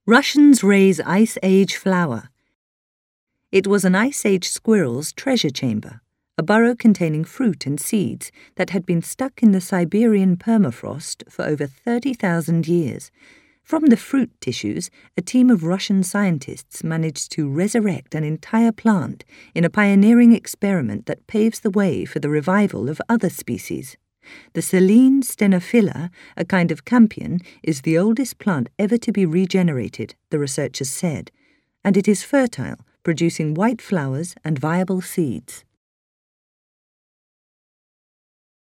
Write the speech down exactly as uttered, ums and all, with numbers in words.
Russians raise Ice Age flower. It was an Ice Age squirrel's treasure chamber, a burrow containing fruit and seeds that had been stuck in the Siberian permafrost for over thirty thousand years. From the fruit tissues, a team of Russian scientists managed to resurrect an entire plant in a pioneering experiment that paves the way for the revival of other species. The Silene stenophylla, a kind of campion, is the oldest plant ever to be regenerated, the researchers said, and it is fertile, producing white flowers and viable seeds.